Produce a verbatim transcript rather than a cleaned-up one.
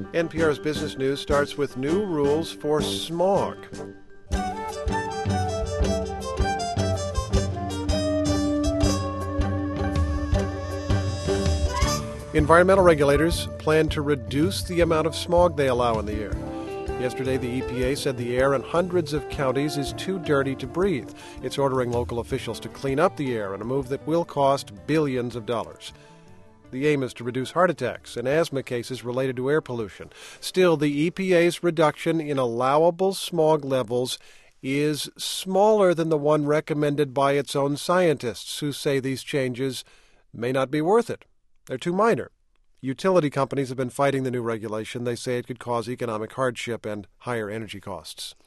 N P R's Business News starts with new rules for smog. Environmental regulators plan to reduce the amount of smog they allow in the air. Yesterday, the E P A said the air in hundreds of counties is too dirty to breathe. It's ordering local officials to clean up the air in a move that will cost billions of dollars. The aim is to reduce heart attacks and asthma cases related to air pollution. Still, the E P A's reduction in allowable smog levels is smaller than the one recommended by its own scientists, who say these changes may not be worth it. They're too minor. Utility companies have been fighting the new regulation. They say it could cause economic hardship and higher energy costs.